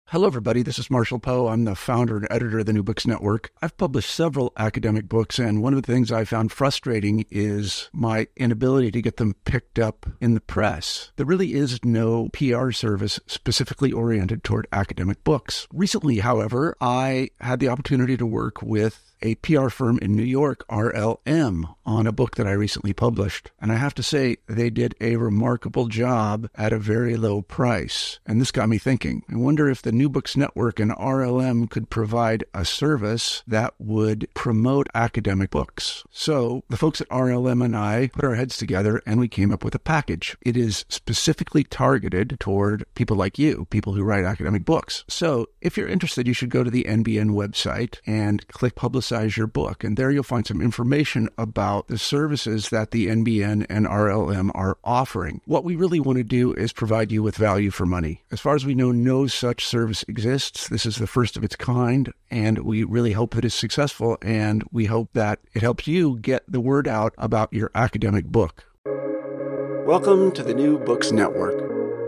Hello, everybody. This is Marshall Poe. I'm the founder and editor of the New Books Network. I've published several academic books, and one of the things I found frustrating is my inability to get them picked up in the press. There really is no PR service specifically oriented toward academic books. Recently, however, I had the opportunity to work with a PR firm in New York, RLM, on a book that I recently published. And I have to say, they did a remarkable job at a very low price. And this got me thinking. I wonder if the New Books Network and RLM could provide a service that would promote academic books. So the folks at RLM and I put our heads together and we came up with a package. It is specifically targeted toward people like you, people who write academic books. So if you're interested, you should go to the NBN website and click Publicize Your Book. And there you'll find some information about the services that the NBN and RLM are offering. What we really want to do is provide you with value for money. As far as we know, no such service exists. This is the first of its kind, and we really hope that it's successful, and we hope that it helps you get the word out about your academic book. Welcome to the New Books Network.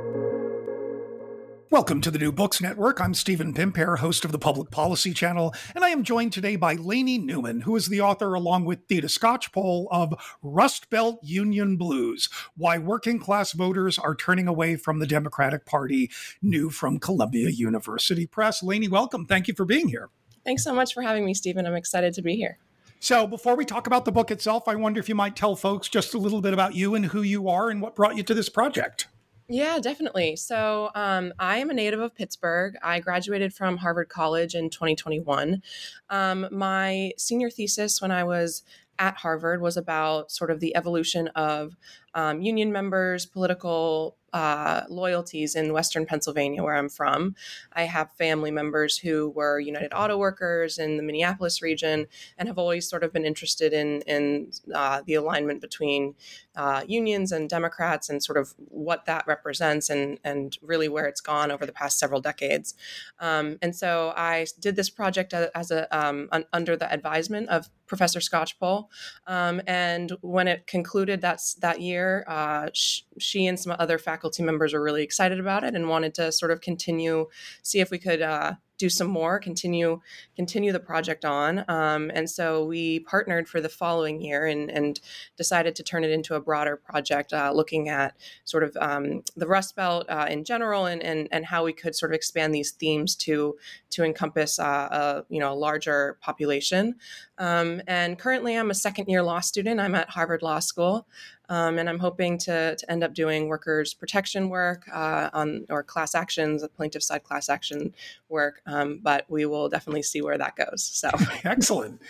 Welcome to the New Books Network. I'm Stephen Pimpare, host of the Public Policy Channel, and I am joined today by Lainey Newman, who is the author, along with Theda Skocpol, of Rust Belt Union Blues: Why Working Class Voters Are Turning Away from the Democratic Party, new from Columbia University Press. Lainey, welcome. Thank you for being here. Thanks so much for having me, Stephen. I'm excited to be here. So before we talk about the book itself, I wonder if you might tell folks just a little bit about you and who you are and what brought you to this project. Yeah, definitely. So I am a native of Pittsburgh. I graduated from Harvard College in 2021. My senior thesis when I was at Harvard was about sort of the evolution of union members, political loyalties in Western Pennsylvania, where I'm from. I have family members who were United Auto Workers in the Minneapolis region and have always sort of been interested in the alignment between unions and Democrats and sort of what that represents and really where it's gone over the past several decades. And so I did this project as under the advisement of Professor Skocpol. And when it concluded that year, she and some other faculty members were really excited about it and wanted to sort of see if we could do some more, continue the project on. And so we partnered for the following year and decided to turn it into a broader project, looking at sort of the Rust Belt in general and how we could sort of expand these themes to encompass a larger population. And currently I'm a second year law student. I'm at Harvard Law School. And I'm hoping to end up doing workers' protection work or class actions, plaintiff side class action work. But we will definitely see where that goes. So excellent.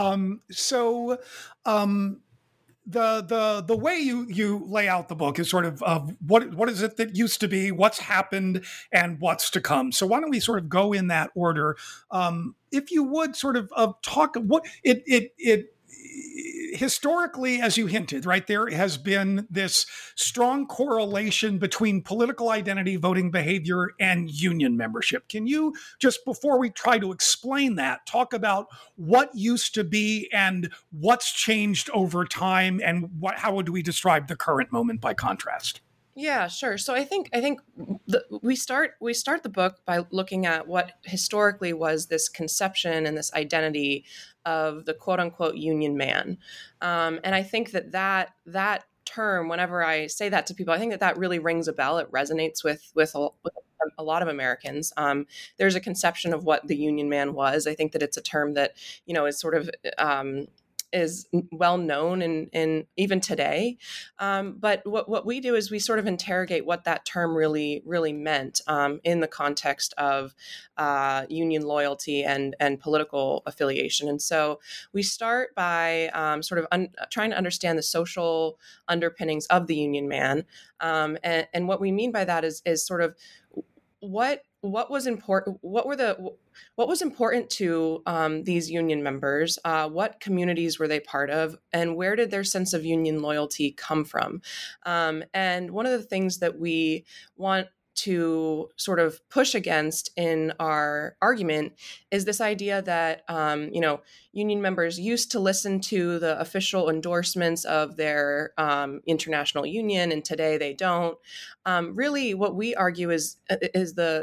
The way you lay out the book is sort of what is it that used to be, what's happened, and what's to come. So why don't we sort of go in that order? If you would sort of talk what it historically, as you hinted, right, there has been this strong correlation between political identity, voting behavior, and union membership. Can you, just before we try to explain that, talk about what used to be and what's changed over time, and how would we describe the current moment by contrast? Yeah, sure. So I think we start the book by looking at what historically was this conception and this identity of the quote unquote union man, and I think that term, whenever I say that to people, I think that really rings a bell. It resonates with a lot of Americans. There's a conception of what the union man was. I think that it's a term that is sort of is well known in even today. But what we do is we sort of interrogate what that term really meant in the context of union loyalty and political affiliation. And so we start by sort of trying to understand the social underpinnings of the union man. And what we mean by that is sort of what was important. What was important to these union members? What communities were they part of, and where did their sense of union loyalty come from? And one of the things that we want to sort of push against in our argument is this idea that, union members used to listen to the official endorsements of their international union, and today they don't. Really, what we argue is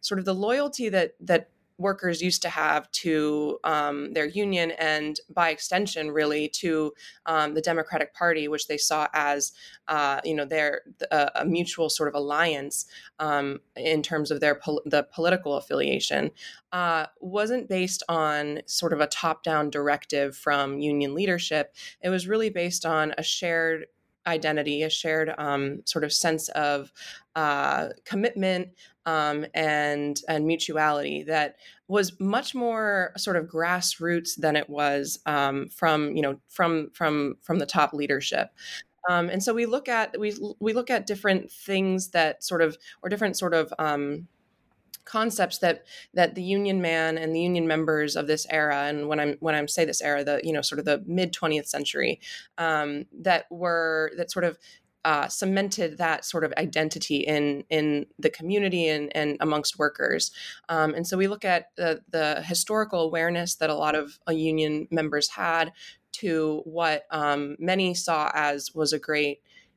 sort of the loyalty that workers used to have to their union, and by extension, really to the Democratic Party, which they saw as, their a mutual sort of alliance in terms of the political affiliation, wasn't based on sort of a top-down directive from union leadership. It was really based on a shared identity, a shared sort of sense of commitment and mutuality that was much more sort of grassroots than it was from the top leadership. And so we look at different things that sort of, or different sort of concepts that the union man and the union members of this era, and when I'm say this era, the sort of the mid 20th century, that sort of cemented that sort of identity in the community and amongst workers. And so we look at the historical awareness that a lot of union members had to what many saw as was a great,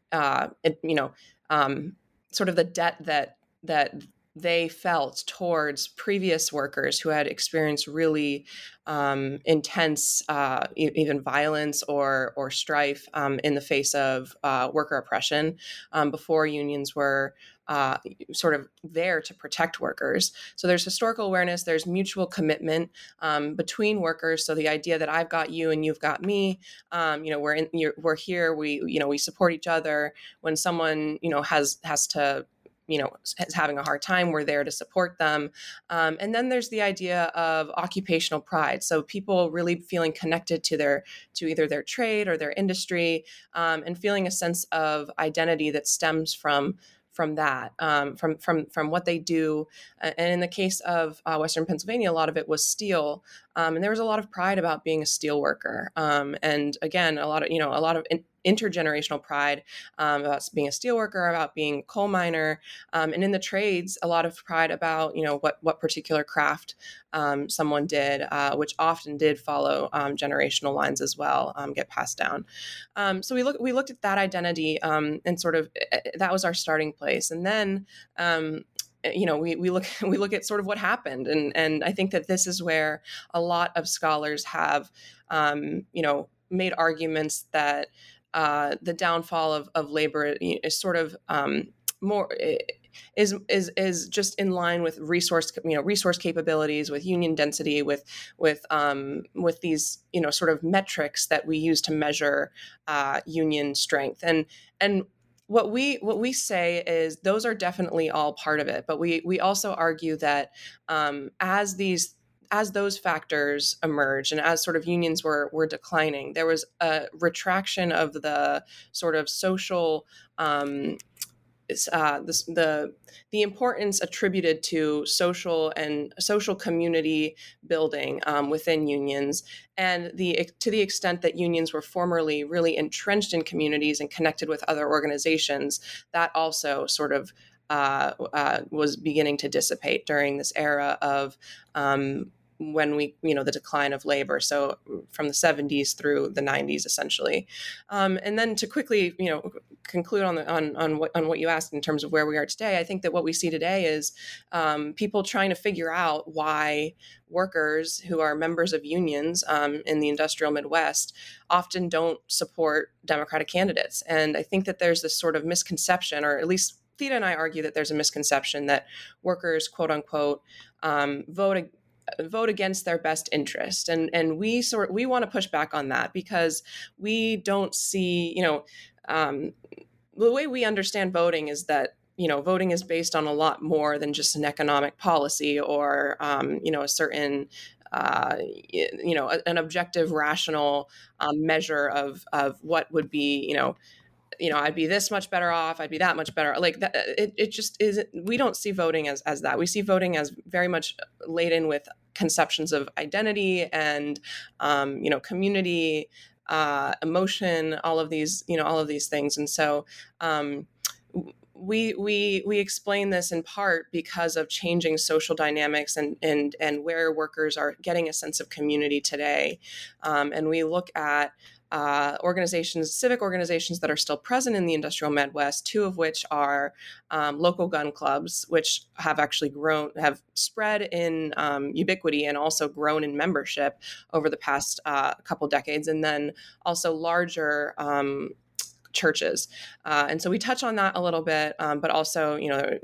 sort of the debt that they felt towards previous workers who had experienced really intense, even violence or strife in the face of worker oppression before unions were sort of there to protect workers. So there's historical awareness, there's mutual commitment between workers. So the idea that I've got you and you've got me, we're here, we support each other. When someone has to is having a hard time, we're there to support them. And then there's the idea of occupational pride. So people really feeling connected to either their trade or their industry, and feeling a sense of identity that stems from that, from what they do. And in the case of Western Pennsylvania, a lot of it was steel. And there was a lot of pride about being a steel worker. And again, a lot of intergenerational pride about being a steel worker, about being a coal miner, and in the trades, a lot of pride about what particular craft someone did, which often did follow generational lines as well, get passed down. So we looked at that identity, and sort of that was our starting place, and then. We look at sort of what happened, and I think that this is where a lot of scholars have made arguments that the downfall of labor is sort of more is just in line with resource capabilities, with union density, with these sort of metrics that we use to measure union strength, and what we say is those are definitely all part of it, but we also argue that as those factors emerged and as sort of unions were declining, there was a retraction of the sort of social the importance attributed to social community building within unions, and to the extent that unions were formerly really entrenched in communities and connected with other organizations, that also sort of was beginning to dissipate during this era of when the decline of labor. So from the 70s through the 90s, essentially. And then to quickly, conclude on what you asked in terms of where we are today, I think that what we see today is people trying to figure out why workers who are members of unions in the industrial Midwest often don't support Democratic candidates. And I think that there's this sort of misconception, or at least Theda and I argue that there's a misconception that workers, quote unquote, vote against their best interest. And we want to push back on that, because we don't see, the way we understand voting is that, voting is based on a lot more than just an economic policy or, a certain, an objective, rational measure of what would be, I'd be this much better off, I'd be that much better. Like that, it just isn't. We don't see voting as that. We see voting as very much laden with conceptions of identity and, community, emotion, all of these things. And so, we explain this in part because of changing social dynamics and where workers are getting a sense of community today. And we look at organizations, civic organizations that are still present in the industrial Midwest, two of which are local gun clubs, which have actually have spread in ubiquity and also grown in membership over the past couple decades, and then also larger churches. And so we touch on that a little bit, but also,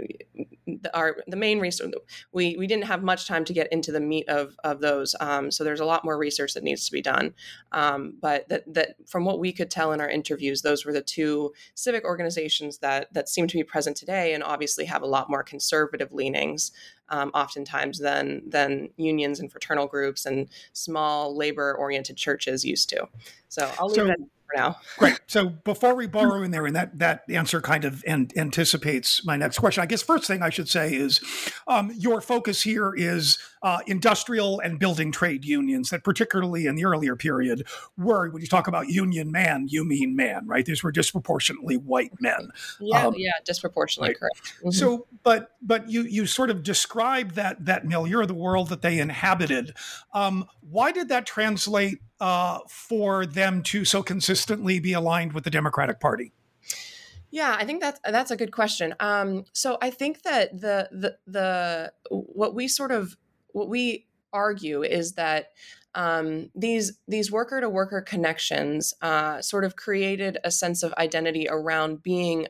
the main research, we didn't have much time to get into the meat of those. So there's a lot more research that needs to be done. But that from what we could tell in our interviews, those were the two civic organizations that seem to be present today and obviously have a lot more conservative leanings, oftentimes than unions and fraternal groups and small labor-oriented churches used to. So I'll leave it at now. Great. So before we borrow in there, and that answer kind of anticipates my next question, I guess first thing I should say is your focus here is industrial and building trade unions that particularly in the earlier period were, when you talk about union man, you mean man, right? These were disproportionately white men. Yeah, disproportionately, right. Correct. Mm-hmm. So, but you sort of described that milieu, the world that they inhabited. Why did that translate for them to so consistently be aligned with the Democratic Party? Yeah, I think that's a good question. So I think that the what we argue is that these worker to worker connections sort of created a sense of identity around being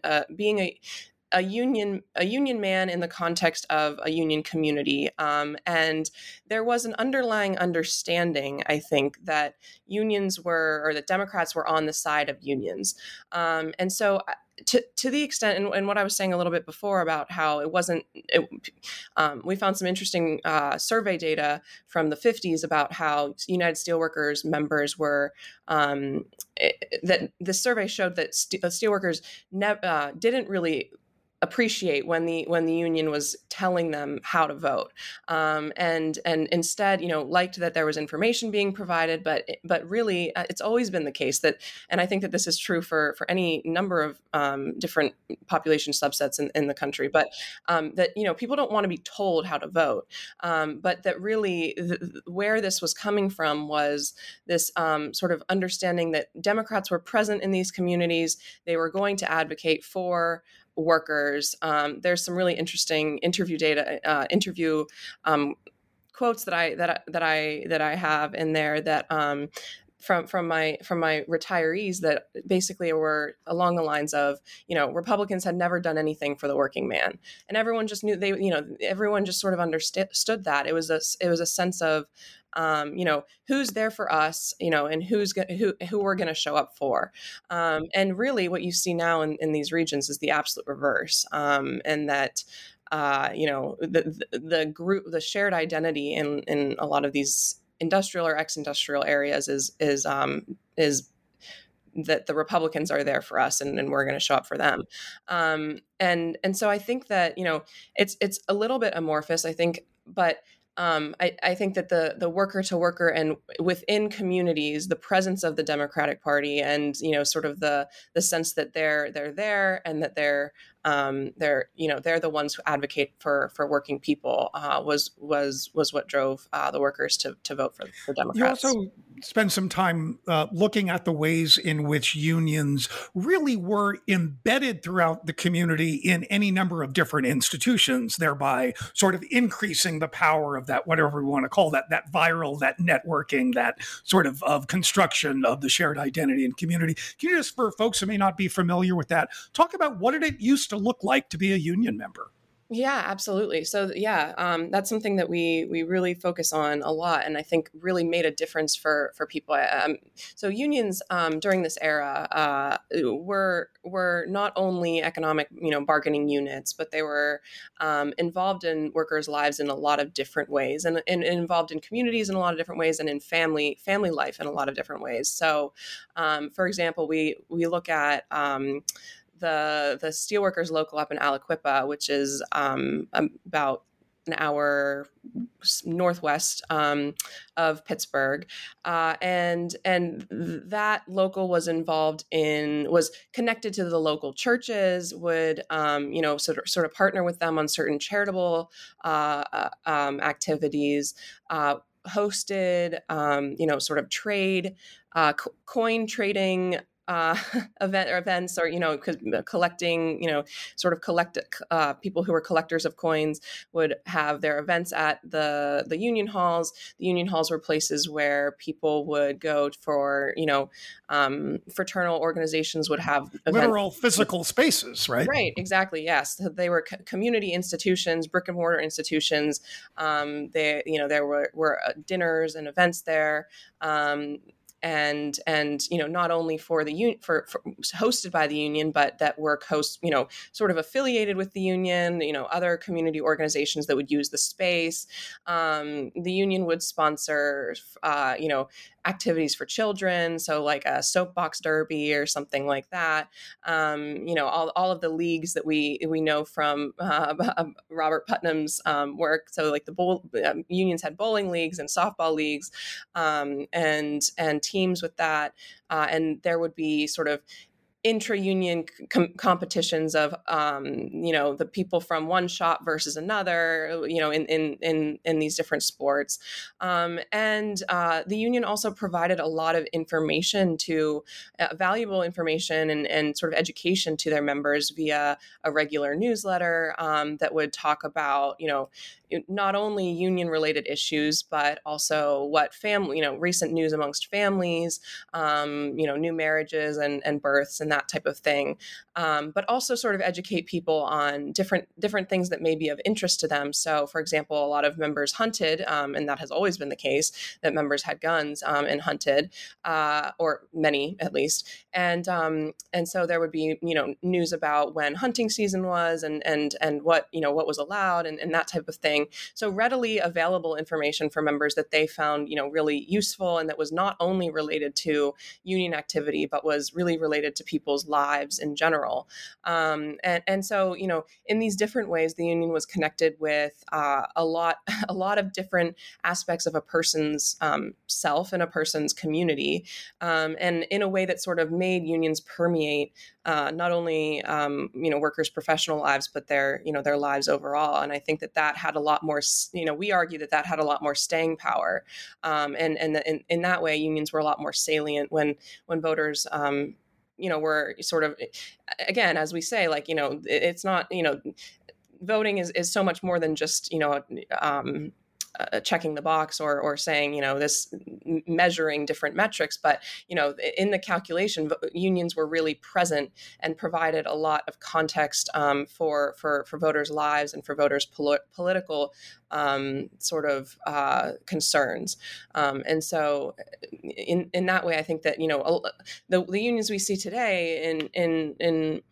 a union man in the context of a union community. And there was an underlying understanding, I think, that that Democrats were on the side of unions. And so to the extent, and what I was saying a little bit before about how we found some interesting survey data from the 50s about how United Steelworkers members were, that the survey showed that steelworkers didn't really appreciate when the union was telling them how to vote, and instead, liked that there was information being provided, but really, it's always been the case that, and I think that this is true for any number of different population subsets in the country, but that people don't want to be told how to vote, but that really where this was coming from was this sort of understanding that Democrats were present in these communities, they were going to advocate for workers. There's some really interesting interview quotes that I have in there that from my retirees that basically were along the lines of, Republicans had never done anything for the working man, and everyone just knew everyone just sort of understood that it was a sense of who's there for us, and who we're going to show up for. And really what you see now in these regions is the absolute reverse. And that, the group, the shared identity in a lot of these industrial or ex-industrial areas is that the Republicans are there for us and we're going to show up for them. And so I think that, it's a little bit amorphous, I think, but I think that the worker to worker and within communities, the presence of the Democratic Party and, sort of the sense that they're there and that they're the ones who advocate for working people was what drove the workers to vote for Democrats. You also spend some time looking at the ways in which unions really were embedded throughout the community in any number of different institutions, thereby sort of increasing the power of that, whatever we want to call that viral, that networking, that sort of construction of the shared identity and community. Can you just, for folks who may not be familiar with that, talk about what did it used to look like to be a union member? Yeah, absolutely. So that's something that we really focus on a lot, and I think really made a difference for people. So unions during this era were not only economic, bargaining units, but they were involved in workers' lives in a lot of different ways, and involved in communities in a lot of different ways, and in family life in a lot of different ways. So, for example, we look at the Steelworkers Local up in Aliquippa, which is about an hour northwest of Pittsburgh, and that local was connected to the local churches, would sort of partner with them on certain charitable activities, hosted, sort of trade, coin trading uh, events, or collecting, sort of people who were collectors of coins would have their events at the union halls. The union halls were places where people would go for, fraternal organizations would have events. Literal physical spaces, right? Right, exactly. Yes, they were community institutions, brick and mortar institutions. There were dinners and events there. And not only for the for hosted by the union, but that were sort of affiliated with the union, other community organizations that would use the space. The union would sponsor activities for children, so like a soapbox derby or something like that. All of the leagues that we know from Robert Putnam's work. So like the unions had bowling leagues and softball leagues, and teams with that, and there would be sort of intra-union competitions of the people from one shop versus another, in these different sports, and the union also provided a lot of information valuable information and sort of education to their members via a regular newsletter that would talk about not only union related issues, but also what recent news amongst families, new marriages and births and that type of thing, but also sort of educate people on different things that may be of interest to them. So, for example, a lot of members hunted, and that has always been the case, that members had guns and hunted, or many at least. And so there would be news about when hunting season was and what what was allowed and that type of thing. So readily available information for members that they found really useful, and that was not only related to union activity, but was really related to people's lives in general. And so in these different ways, the union was connected with a lot of different aspects of a person's self and a person's community, and in a way that sort of made unions permeate not only workers' professional lives, but their lives overall. And I think that had a lot more. We argue that had a lot more staying power, and in that way, unions were a lot more salient when voters. Were sort of, again, as we say, like it's not voting is so much more than just checking the box or saying this, measuring different metrics, but in the calculation, unions were really present and provided a lot of context for voters' lives and for voters' political sort of concerns, and so in that way, I think that the unions we see today in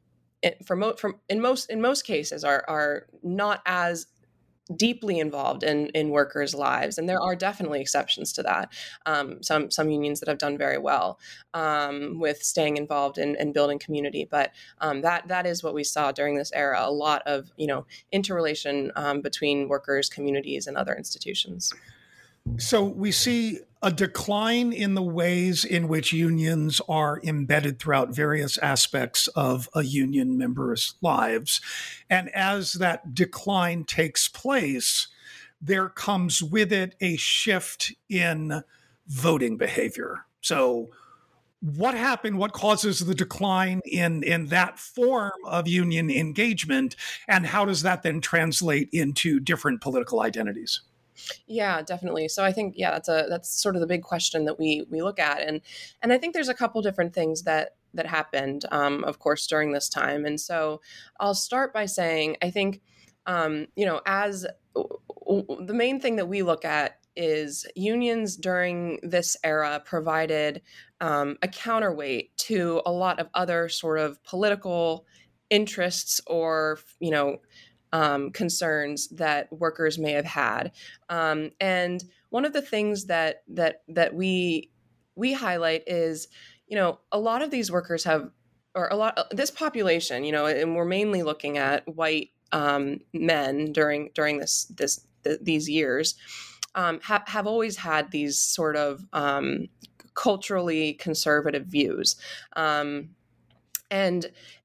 most cases are not as deeply involved in workers' lives, and there are definitely exceptions to that. Some unions that have done very well with staying involved in building community, but that is what we saw during this era: a lot of interrelation between workers, communities, and other institutions. So we see a decline in the ways in which unions are embedded throughout various aspects of a union member's lives. And as that decline takes place, there comes with it a shift in voting behavior. So what happened? What causes the decline in that form of union engagement? And how does that then translate into different political identities? Yeah, definitely. So I think, that's sort of the big question that we look at. And I think there's a couple different things that happened, of course, during this time. And so I'll start by saying, I think, as the main thing that we look at is unions during this era provided a counterweight to a lot of other sort of political interests or, concerns that workers may have had. And one of the things that we highlight is, a lot of these workers have, or this population, and we're mainly looking at white men during these years, have always had these sort of culturally conservative views. And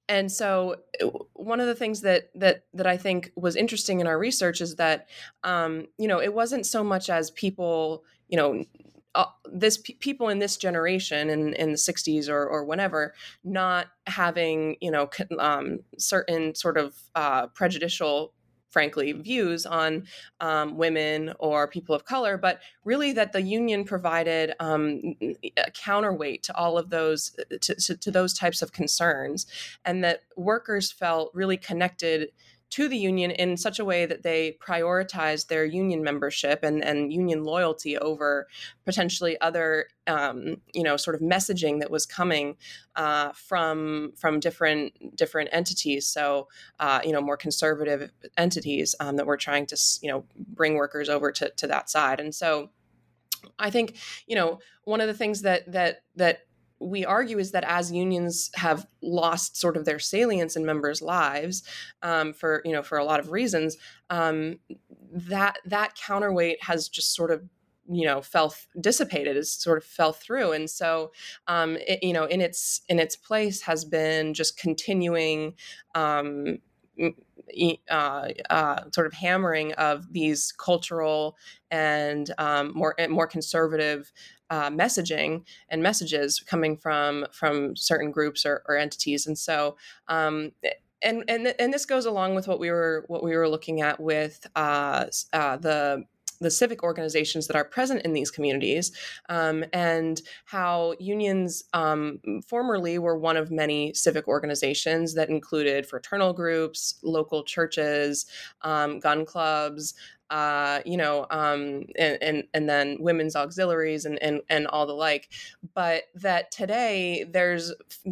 and so one of the things that I think was interesting in our research is that it wasn't so much as people, people in this generation in the 60s or whenever, not having certain sort of prejudicial, frankly, views on women or people of color, but really that the union provided a counterweight to all of those, to those types of concerns, and that workers felt really connected to the union in such a way that they prioritized their union membership and union loyalty over potentially other, sort of messaging that was coming from different entities. So, more conservative entities that were trying to, bring workers over to that side. And so, I think, one of the things that we argue is that as unions have lost sort of their salience in members' lives, for a lot of reasons, that counterweight has just sort of dissipated, is sort of fell through. And so in its place has been just continuing sort of hammering of these cultural and more conservative messaging and messages coming from certain groups or entities. And so and this goes along with what we were looking at with the civic organizations that are present in these communities, and how unions formerly were one of many civic organizations that included fraternal groups, local churches, gun clubs, and then women's auxiliaries and all the like. But that today there's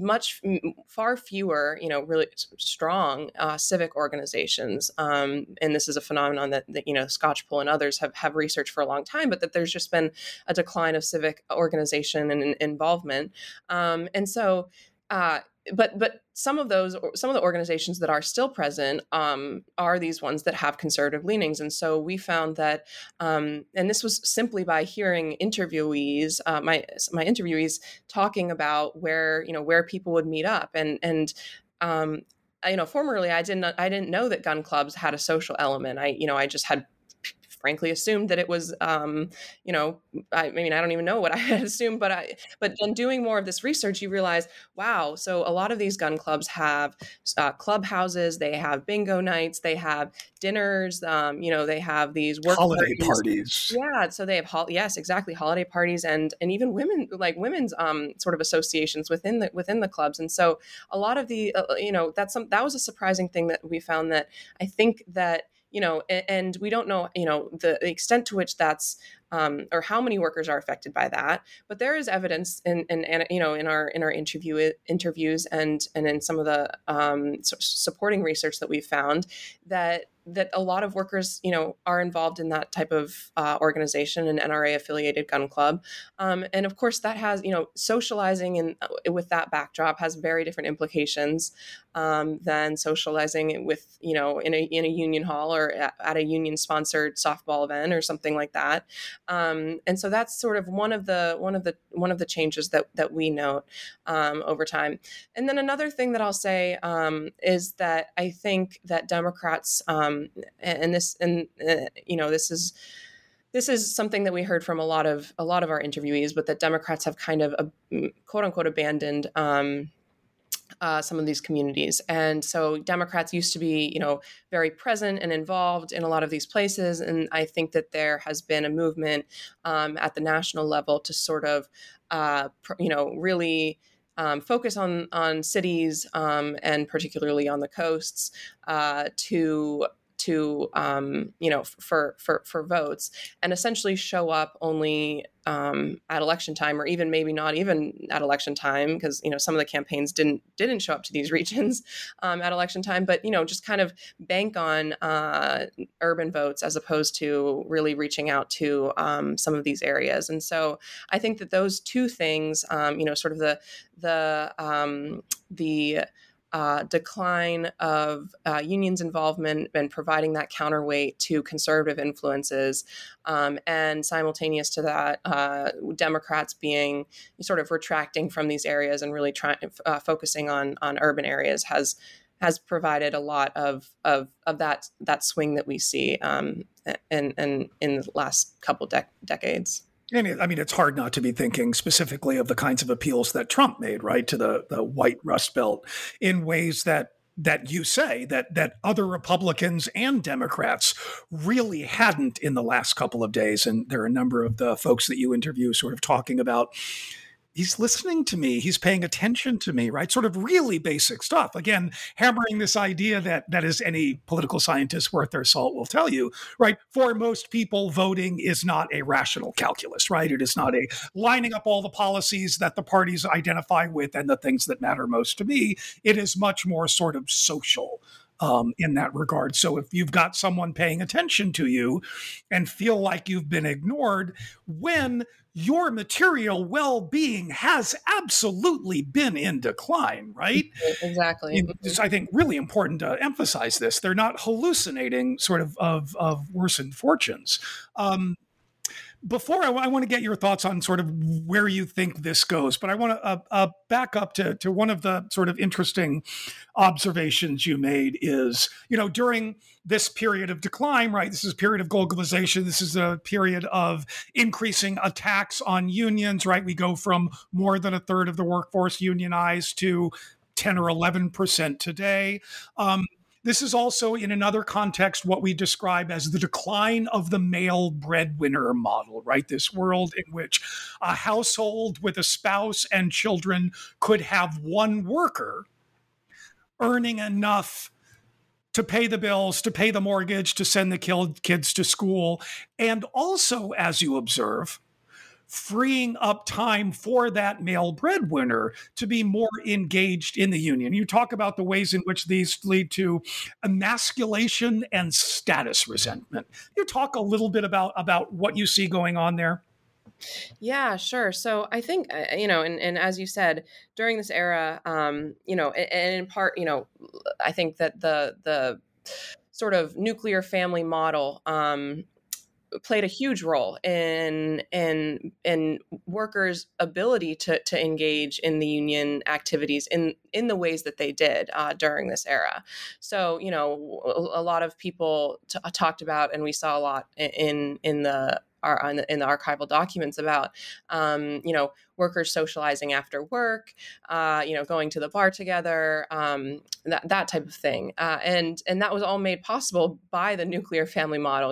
far fewer, really strong civic organizations. And this is a phenomenon that Scotchpole and others have researched for a long time, but that there's just been a decline of civic organization and involvement. And so, but some of the organizations that are still present are these ones that have conservative leanings. And so we found that, and this was simply by hearing interviewees, my interviewees talking about where people would meet up, and formerly I didn't know that gun clubs had a social element. I just had frankly assumed that it was, I don't even know what I had assumed, but then doing more of this research, you realize, wow, so a lot of these gun clubs have clubhouses, they have bingo nights, they have dinners, they have these work holiday parties. Yeah, so they have yes, exactly, holiday parties, and even women's sort of associations within the clubs. And so a lot of the that was a surprising thing that we found, that I think that and we don't know, the extent to which that's, or how many workers are affected by that. But there is evidence in our interviews and in some of the supporting research that we've found that a lot of workers, are involved in that type of organization, an NRA affiliated gun club. And of course that has, socializing with that backdrop has very different implications than socializing with, in a union hall or at a union sponsored softball event or something like that. And so that's sort of one of the changes that we note over time. And then another thing that I'll say is that I think that Democrats, this is something that we heard from a lot of our interviewees, but that Democrats have kind of quote unquote abandoned some of these communities. And so Democrats used to be, very present and involved in a lot of these places. And I think that there has been a movement at the national level to sort of, really focus on cities and particularly on the coasts for votes, and essentially show up only at election time, or even maybe not even at election time, because some of the campaigns didn't show up to these regions at election time, but just kind of bank on urban votes as opposed to really reaching out to some of these areas. And so I think that those two things, sort of the decline of unions' involvement and providing that counterweight to conservative influences, and simultaneous to that, Democrats being sort of retracting from these areas and really focusing on urban areas has provided a lot of that swing that we see in the last couple decades. And it's hard not to be thinking specifically of the kinds of appeals that Trump made, right, to the white Rust Belt in ways that you say that other Republicans and Democrats really hadn't in the last couple of days. And there are a number of the folks that you interview sort of talking about, he's listening to me, he's paying attention to me, right? Sort of really basic stuff. Again, hammering this idea that is any political scientist worth their salt will tell you, right? For most people, voting is not a rational calculus, right? It is not a lining up all the policies that the parties identify with and the things that matter most to me. It is much more sort of social in that regard. So if you've got someone paying attention to you and feel like you've been ignored, when your material well-being has absolutely been in decline, right? Exactly. It's, I think, really important to emphasize this. They're not hallucinating sort of worsened fortunes. Before I want to get your thoughts on sort of where you think this goes, but I want to back up to one of the sort of interesting observations you made is, during this period of decline, right? This is a period of globalization. This is a period of increasing attacks on unions, right? We go from more than a third of the workforce unionized to 10 or 11% today. This is also, in another context, what we describe as the decline of the male breadwinner model, right? This world in which a household with a spouse and children could have one worker earning enough to pay the bills, to pay the mortgage, to send the kids to school, and also, as you observe, freeing up time for that male breadwinner to be more engaged in the union. You talk about the ways in which these lead to emasculation and status resentment. You talk a little bit about what you see going on there. Yeah, sure. So I think, and as you said, during this era, and in part, I think that the sort of nuclear family model, played a huge role in workers' ability to engage in the union activities in the ways that they did during this era. So, a lot of people talked about, and we saw a lot in the archival documents about, workers socializing after work, going to the bar together, that type of thing, and that was all made possible by the nuclear family model.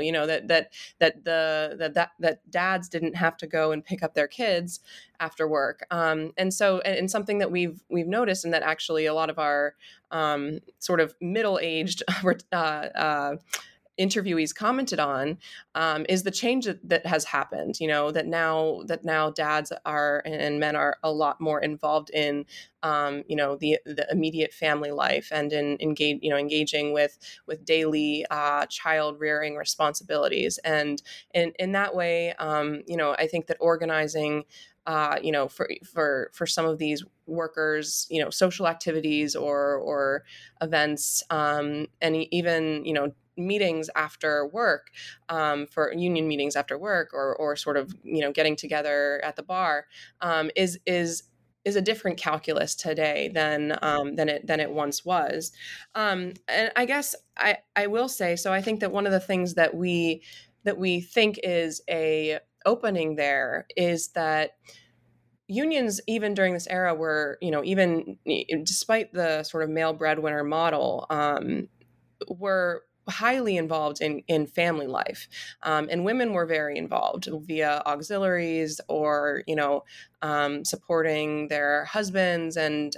That dads didn't have to go and pick up their kids after work, and something that we've noticed, and that actually a lot of our sort of middle-aged interviewees commented on, is the change that has happened. That now dads are and men are a lot more involved in the immediate family life and in engaging with daily child rearing responsibilities, and in that way, I think that organizing for some of these workers, social activities or events, and even meetings after work, for union meetings after work, or sort of getting together at the bar, is a different calculus today than it once was. And I guess I will say, so I think that one of the things that we think is a opening there is that unions, even during this era, were, even despite the sort of male breadwinner model, were highly involved in family life, and women were very involved via auxiliaries or supporting their husbands and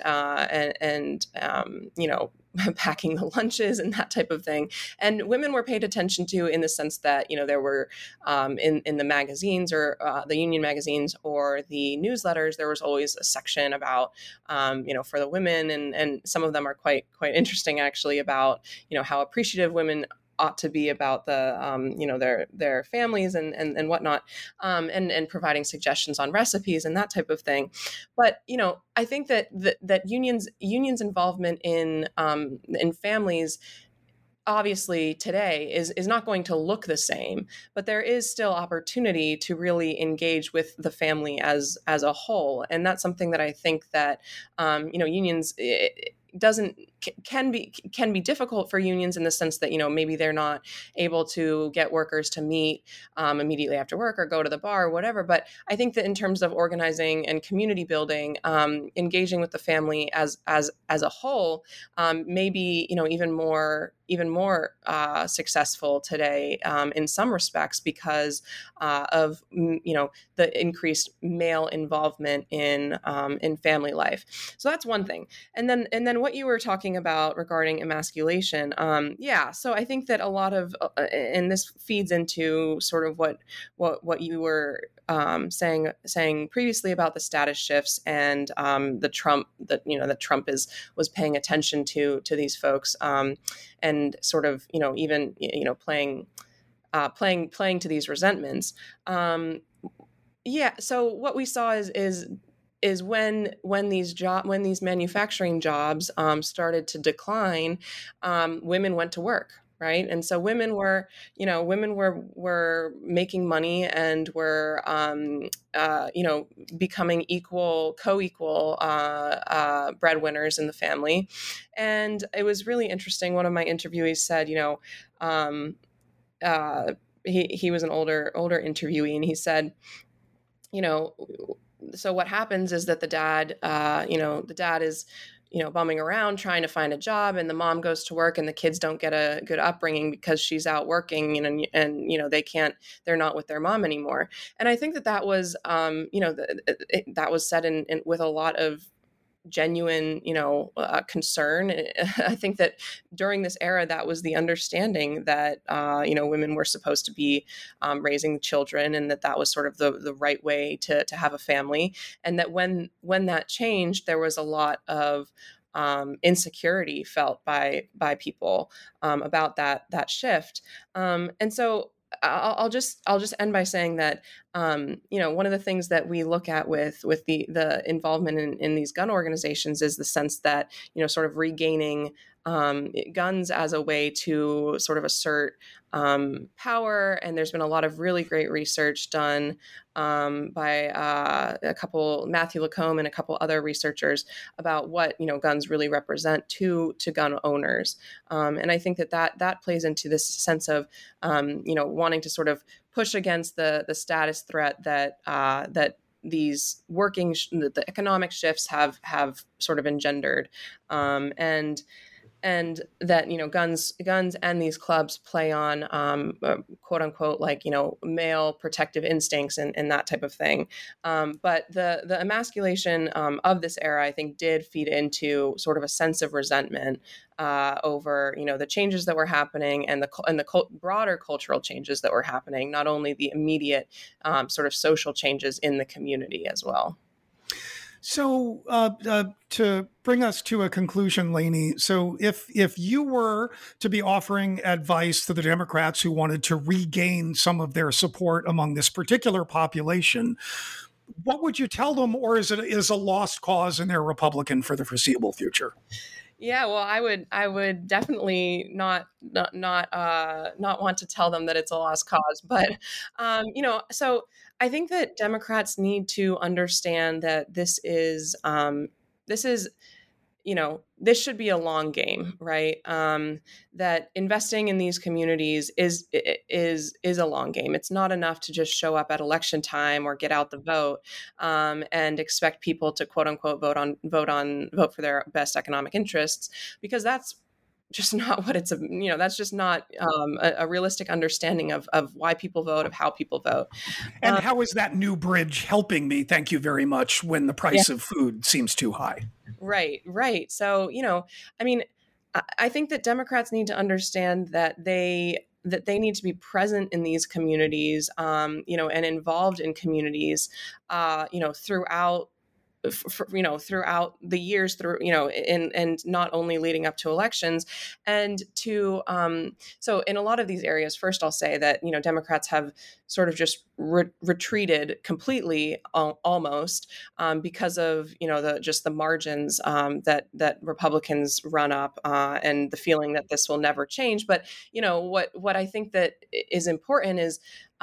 packing the lunches and that type of thing. And women were paid attention to in the sense that there were in the magazines or the union magazines or the newsletters, there was always a section about for the women, and some of them are quite interesting actually, about how appreciative women ought to be about the their families and whatnot, and providing suggestions on recipes and that type of thing. But I think that unions involvement in families obviously today is not going to look the same, but there is still opportunity to really engage with the family as a whole, and that's something that I think that unions doesn't can be difficult for unions in the sense that maybe they're not able to get workers to meet immediately after work or go to the bar or whatever. But I think that in terms of organizing and community building, engaging with the family as a whole, maybe even more successful today in some respects because of the increased male involvement in family life. So that's one thing. And then what you were talking about regarding emasculation, so I think that a lot of and this feeds into sort of what you were saying previously about the status shifts and the Trump that Trump was paying attention to these folks, and sort of even playing to these resentments. So what we saw is when these manufacturing jobs started to decline, women went to work, right? And so women were making money and were becoming co-equal breadwinners in the family. And it was really interesting. One of my interviewees said, he was an older interviewee, and he said, so what happens is that the dad is, bumming around trying to find a job, and the mom goes to work, and the kids don't get a good upbringing because she's out working, and they're not with their mom anymore. And I think that was, that was said in with a lot of genuine, concern. I think that during this era, that was the understanding that, women were supposed to be raising children, and that was sort of the right way to have a family. And that when that changed, there was a lot of insecurity felt by people about that shift. And so I'll just end by saying that one of the things that we look at with the involvement in these gun organizations is the sense that sort of regaining guns as a way to sort of assert power. And there's been a lot of really great research done by Matthew Lacombe and a couple other researchers about what guns really represent to gun owners. And I think that plays into this sense of wanting to sort of push against the status threat that these the economic shifts have sort of engendered, and that guns and these clubs play on quote unquote male protective instincts and that type of thing. But the emasculation of this era, I think, did feed into sort of a sense of resentment over the changes that were happening and the broader cultural changes that were happening, not only the immediate sort of social changes in the community as well. So to bring us to a conclusion, Lainey, so if you were to be offering advice to the Democrats who wanted to regain some of their support among this particular population, what would you tell them, or is a lost cause and they're Republican for the foreseeable future? Yeah, well, I would definitely not want to tell them that it's a lost cause, but so I think that Democrats need to understand that this should be a long game, right? That investing in these communities is a long game. It's not enough to just show up at election time or get out the vote and expect people to quote unquote vote for their best economic interests, because that's just not what it's, that's just not a realistic understanding of why people vote, of how people vote. And how is that new bridge helping me? Thank you very much. When the price of food seems too high. Right. So, I think that Democrats need to understand that they need to be present in these communities, and involved in communities, throughout throughout the years through, and not only leading up to elections. And to, so in a lot of these areas, first I'll say that, Democrats have sort of just retreated completely, almost, because of, the margins, that Republicans run up, and the feeling that this will never change. But, what I think that is important is,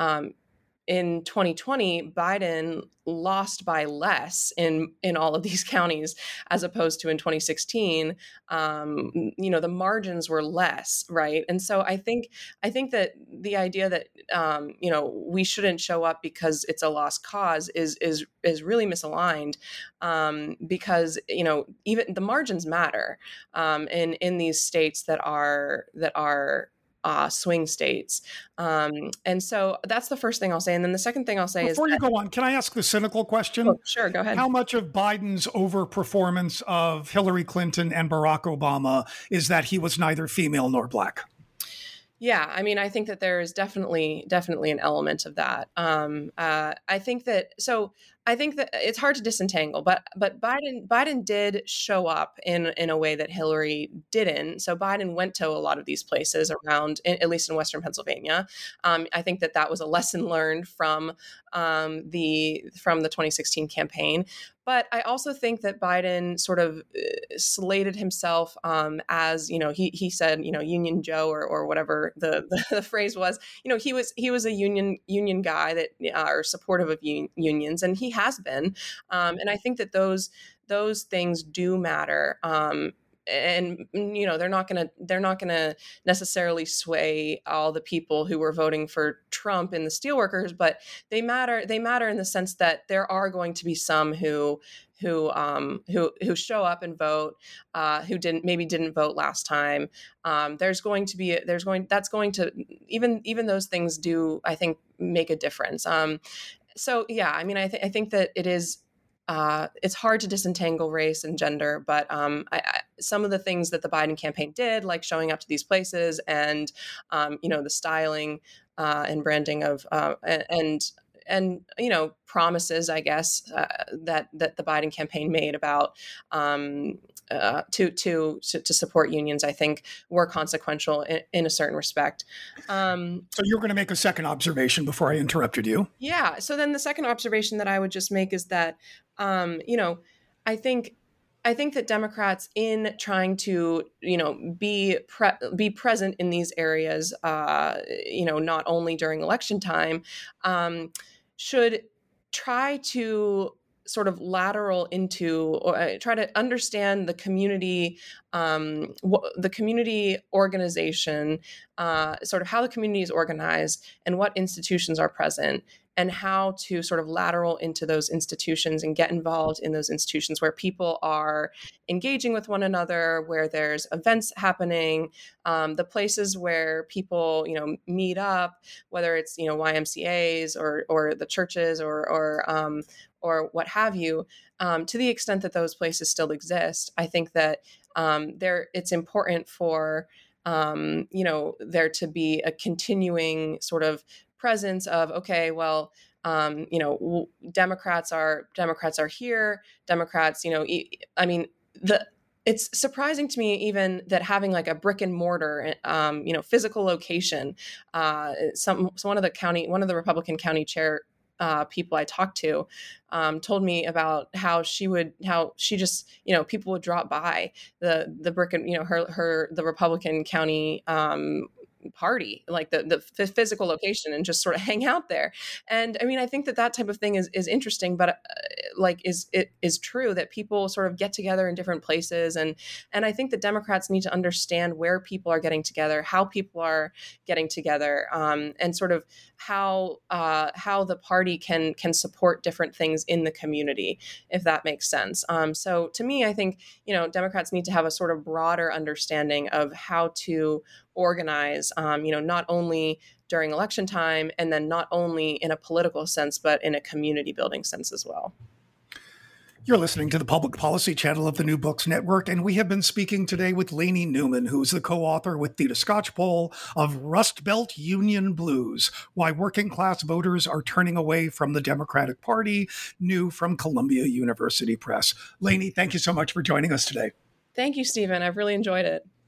in 2020, Biden lost by less in all of these counties as opposed to in 2016. The margins were less, right? And so I think that the idea that we shouldn't show up because it's a lost cause is really misaligned, because even the margins matter, in these states that are swing states. And so that's the first thing I'll say. And then the second thing I'll say Before you go on, can I ask the cynical question? Oh, sure, go ahead. How much of Biden's overperformance of Hillary Clinton and Barack Obama is that he was neither female nor black? Yeah, I mean, I think that there is definitely an element of that. I think that it's hard to disentangle, but Biden did show up in a way that Hillary didn't. So Biden went to a lot of these places around, at least in Western Pennsylvania. I think that was a lesson learned from the 2016 campaign. But I also think that Biden sort of slated himself, as, he said, Union Joe or whatever the phrase was. He was a union guy that are supportive of unions, and he has been. And I think that those things do matter. And they're not going to necessarily sway all the people who were voting for Trump in the steelworkers, but they matter in the sense that there are going to be some who show up and vote, who didn't vote last time. That's going to even those things do, I think, make a difference. So yeah, I mean, I think that it is. It's hard to disentangle race and gender, but some of the things that the Biden campaign did, like showing up to these places and, the styling and branding of and promises, I guess, that the Biden campaign made about to support unions, I think, were consequential in a certain respect. So you're going to make a second observation before I interrupted you. Yeah. So then the second observation that I would just make is that, I think that Democrats, in trying to, be present in these areas, not only during election time, should try to sort of lateral into, or try to understand the community organization, sort of how the community is organized and what institutions are present, and how to sort of lateral into those institutions and get involved in those institutions where people are engaging with one another, where there's events happening, the places where people, meet up, whether it's, YMCAs or the churches or what have you, to the extent that those places still exist. I think that it's important for there to be a continuing sort of presence of, okay, well, Democrats are here. Democrats, it's surprising to me even that having like a brick and mortar, physical location. One of the Republican county chair people I talked to told me about how she just, people would drop by the brick and, the Republican county party, like the physical location, and just sort of hang out there. And I mean, I think that type of thing is interesting, but it is true that people sort of get together in different places. And I think that Democrats need to understand where people are getting together, how people are getting together, and sort of how the party can support different things in the community, if that makes sense. So to me, I think, Democrats need to have a sort of broader understanding of how to organize, not only during election time, and then not only in a political sense, but in a community building sense as well. You're listening to the Public Policy Channel of the New Books Network, and we have been speaking today with Lainey Newman, who's the co-author with Theda Skocpol of Rust Belt Union Blues, Why Working Class Voters Are Turning Away from the Democratic Party, new from Columbia University Press. Lainey, thank you so much for joining us today. Thank you, Stephen. I've really enjoyed it.